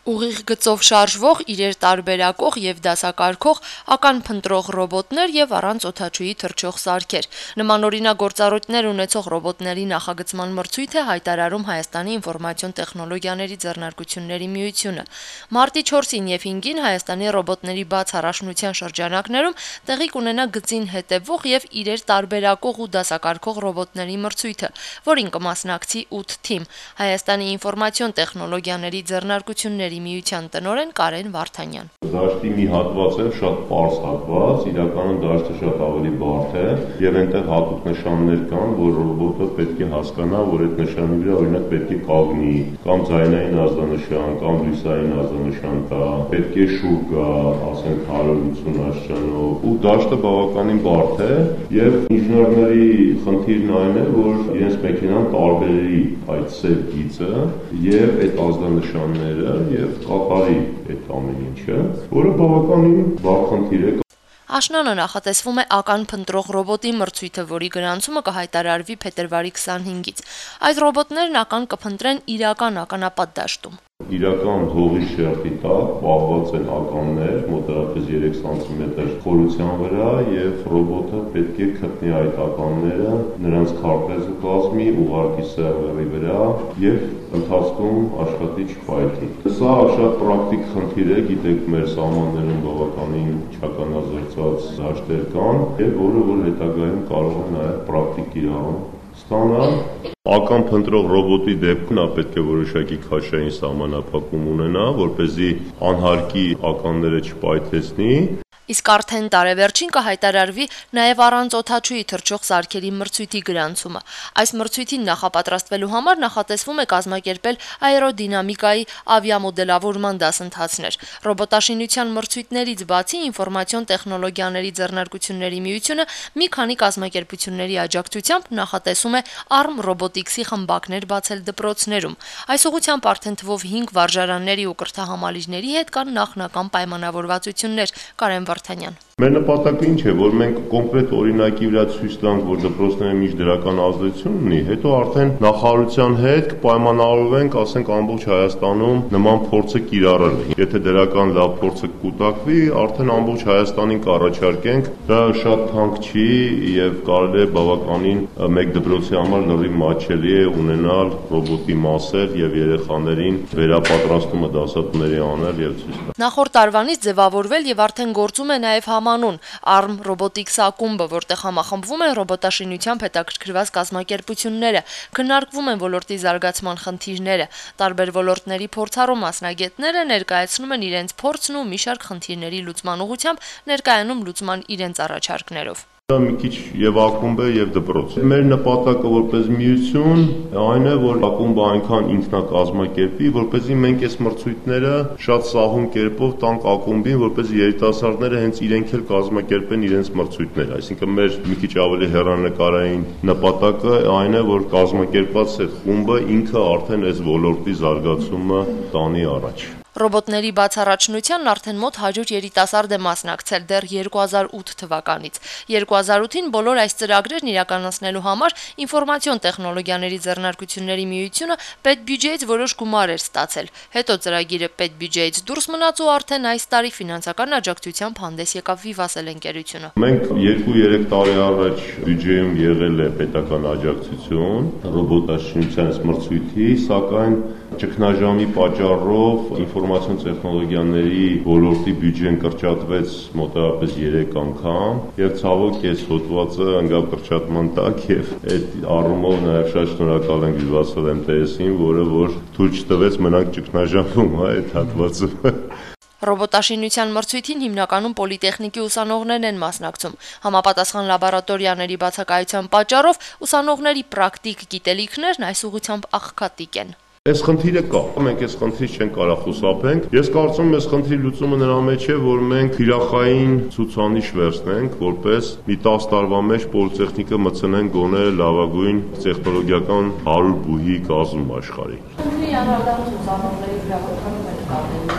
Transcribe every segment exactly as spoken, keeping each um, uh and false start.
Ուղիղ գծով շարժվող, իրեր տարբերակող եւ դասակարգող, ական փնտրող ռոբոտներ եւ առանց օդաչուի թռչող սարքեր։ Նմանօրինակ գործառույթներ ունեցող ռոբոտների նախագծման մրցույթ է հայտարարում Հայաստանի ինֆորմացիոն տեխնոլոգիաների ձեռնարկությունների միությունը։ Մարտի չորսին եւ հինգին Հայաստանի ռոբոտների բաց առաջնության շրջանակներում տեղի կունենա գծին հետեւող եւ իրեր տարբերակող ու դասակարգող ռոբոտների մրցույթը, որին կմասնակցի ութ թիմ։ Հայաստանի ինֆորմացիոն տեխնոլոգիաների ձեռնարկությունների միության տնօրեն Կարեն Վարդանյան։ Դաշտի մի հատված է, շատ պարզ հատված, իրականում դաշտը շատ ավելի բարդ է եւ այնտեղ հատուկ նշաններ կան, որ ռոբոտը պետք է հասկանա, որ այդ նշանի վրա օրինակ պետք է կանգնի, կամ ձայնային ազդանշան, կամ լույսային ազդանշան կա, պետք է շուռ կա, ասենք հարյուր ութսուն աստիճանով, ու դաշտը բավականին բարդ է եւ ինժեներների խնդիրն այն է, որ իրենց մեքենան տարբերի այդ սև գիծը եւ այդ ազդանշանները եւ կատարի այդ ամեն ինչը, որը բավականին վառ խնդիր է։ Աշնանը նախատեսվում է ական փնտրող ռոբոտի մրցույթը, որի գրանցումը կհայտարարվի փետրվարի քսանհինգից։ Այդ ռոբոտներն ական կփնտրեն իրական ականապատ դաշտում։ Իրական հողի շերտի տակ պահված են ականներ, մոտավորապես երեք սանտիմետր խորության վրա եւ ռոբոտը պետք է գտնի այդ ականները, նրանց քարտեզը կազմի, ուղարկի սերվերի վրա եւ ընթացքում աշխատի չփայտի։ Սա շատ պրակտիկ խնդիր է, գիտեք, մեր սահմաններում բավականին չականազերծված դաշտեր կան եւ որը որ հետագայում կարող է նաեւ պրակտիկ կիրառում ստանալ։ Ական փնտրող ռոբոտի դեպքում նա պետք է որոշակի քաշային սահմանափակում ունենա, որպեսզի անհարկի ականները չպայթեցնի։ Իսկ արդեն տարեվերջին կհայտարարվի նաև առանց օդաչուի թռչող սարքերի մրցույթի գրանցումը։ Այս մրցույթին նախապատրաստվելու համար նախատեսվում է կազմակերպել աերոդինամիկայի ավիամոդելավորման դասընթացներ։ Ռոբոտաշինության մրցույթներից բացի ինֆորմացիոն տեխնոլոգիաների ձեռնարկությունների միությունը մի քանի կազմակերպությունների աջակցությամբ նախատեսում է Arm Robotics-ի խմբակներ բացել դպրոցներում։ Այս ուղղությամբ արդեն թվով հինգ վարժարանների ու կրթահամալիրների հետ կան նախնական պայմանավորվածություններ։ Կարեն Վարդանյան։ Մեր նպատակը ինչ է, որ մենք կոնկրետ օրինակի վրա ցույց տանք, որ դպրոցները միշտ դրական ազդեցություն ունի, հետո արդեն նախարարության հետ կպայմանավորվենք, ասենք ամբողջ Հայաստանում նման փորձը կիրառել։ Եթե դրական լավ փորձը կուտակվի, արդեն ամբողջ Հայաստանին կառաջարկենք։ Դա շատ թանկ չի եւ կարելի է բավականին մեկ դպրոցի համար լրիվ մատչելի է ունենալ ռոբոտի մասեր եւ երեխաներին վերապատրաստումը դասատուների անել եւ ցույց տալ։ Նախորդ տարվանից ձևավորվել եւ արդեն գործում է նաեւ Ամանուն Arm Robotics ակումբը, որտեղ համախմբվում են ռոբոտաշինությամբ հետաքրքրված կազմակերպությունները, քննարկվում են ոլորտի զարգացման խնդիրները, տարբեր ոլորտների փորձառու մասնագետները ներկայացնում են իրենց փորձն ու մի շարք խնդիրների լուծման ուղղությամբ ներկայանում լուծման իրենց առաջարկներով։ Դա մի քիչ եւ ակումբ է եւ դպրոց։ Մեր նպատակը որպես միություն այն է, որ ակումբը այնքան ինքնակազմակերպի, որպեսզի մենք այս մրցույթները շատ սահուն կերպով տանք ակումբին, որպեսզի երիտասարդները հենց իրենք էլ կազմակերպեն իրենց մրցույթները։ Այսինքն մեր մի քիչ ավելի հեռանկարային նպատակը այն է, որ կազմակերպված այդ խումբը ինքը արդեն այս ոլորտի զարգացումը տանի առաջ։ Ռոբոտների բաց առաջնությանն արդեն մոտ հարյուր երիտասարդ է մասնակցել դեռ երկու հազար ութ թվականից։ երկու հազար ութին բոլոր այս ծրագրերն իրականացնելու համար ինֆորմացիոն տեխնոլոգիաների ձեռնարկությունների միությունը պետբյուջեից որոշ գումար էր ստացել։ Հետո ծրագիրը պետբյուջեից դուրս մնաց ու արդեն այս տարի ֆինանսական աջակցությամբ հանդես եկավ Vivatel ընկերությունը։ Մենք երկու-երեք տարի առաջ բյուջեում եղել է պետական աջակցություն ռոբոտաշինության մրցույթի, սակայն ճգնաժամի պատճառով ինֆորմացիոն տեխնոլոգիաների ոլորտի բյուջեն կրճատվեց մոտավորապես երեք անգամ եւ ցավոք այս հոդվածը ընկավ կրճատման տակ եւ այդ առումով նաեւ շատ շնորհակալ ենք Vivatel էմ տե էս-ին, որը որ թույլ չտվեց մնանք ճգնաժամում, հա, այդ հատվածը։ Ռոբոտաշինության մրցույթին հիմնականում պոլիտեխնիկի ուսանողներն են մասնակցում։ Համապատասխան լաբորատորիաների բացակայության պատճառով ուսանողների պրակտիկ գիտելիքներն այս ուղղությամբ աղքատիկ են։ Այս խնդիրը կա, մենք այս խնդրից չենք կարող խուսափենք։ Ես կարծում եմ, այս խնդրի լուծումը նրա մեջ է, որ մենք թիրախային ցուցանիշ վերցնենք, որպես մի տասը տարվա մեջ պոլիտեխնիկը մտցնենք գոնե լավագույն տեխնոլոգիական հարյուր բուհի կազմ աշխարհի։ Խնդրի անհատական ցուցանիշների գրաֆիկանում եք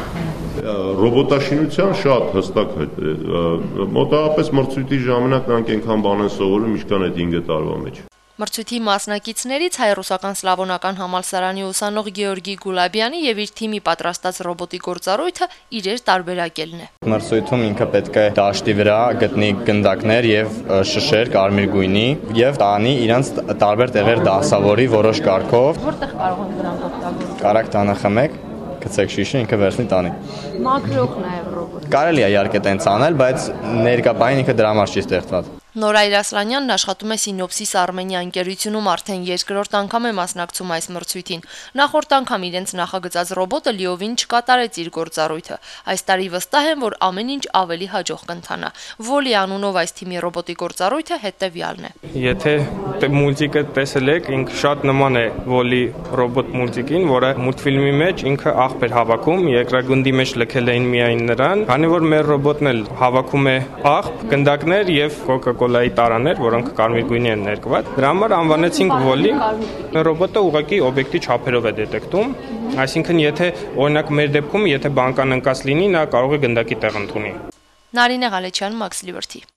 կարդել։ Ռոբոտաշինության շատ հստակ մոտավորապես մրցույթի ժամանակ նրանք այնքան բան են սովորում, ինչքան այդ հինգ տարվա մեջ։ Մրցույթի մասնակիցներից հայ-ռուսական սլավոնական համալսարանի ուսանող Գեորգի Գուլաբյանի եւ իր թիմի պատրաստած ռոբոտի գործառույթը իրեր տարբերակելն է։ Մրցույթում ինքը պետք է դաշտի վրա գտնի գնդակներ եւ շշեր կարմիր գույնի եւ տանի իրենց տարբեր տեղեր դասավորի որոշ կարգով։ Որտեղ կարող են դրանք օգտագործել։ Կարակ տանը խմեք, գցեք շիշը, ինքը վերցնի տանի։ Մաքրող նաեւ ռոբոտ։ Կարելի է իհարկե տենց անել, բայց ներկայաբային ինքը դրա համար չի ստեղծված։ Նորայր Ասլանյանն աշխատում է Սինոպսիս Արմենիա ընկերությունում արդեն երկրորդ անգամ է մասնակցում այս մրցույթին։ Նախորդ անգամ իրենց նախագծած ռոբոտը լիովին չկատարեց իր գործառույթը։ Այս տարի վստահ են, որ ամեն ինչ ավելի հաջող կընթանա։ Վոլի անունով այս թիմի ռոբոտի գործառույթը հետևյալն է։ Եթե մուլտիկը տեսել եք, ինքը շատ նման է Վոլի ռոբոտ մուլտիկին, որը մուլտֆիլմի մեջ ինքը աղբ էր հավաքում, երկրագնդի մեջ լքել էին միայն նրան, քանի որ մեր ռոբոտն էլ հավաքում է աղբ, գնդակներ եւ կոկա-կոլայի տարաներ, որոնք կարմիր գույնի են ներկված։ Դրա համար անվանեցինք Վոլի։ Ռոբոտը ուղղակի օբյեկտի չափերով է դետեկտում, այսինքն եթե օրինակ մեր դեպքում, եթե բանկան ընկած լինի, նա կարող է գնդակի տեղ ընդունի։ Նարինե Ղալեչյան, Մաքս Լիբերթի։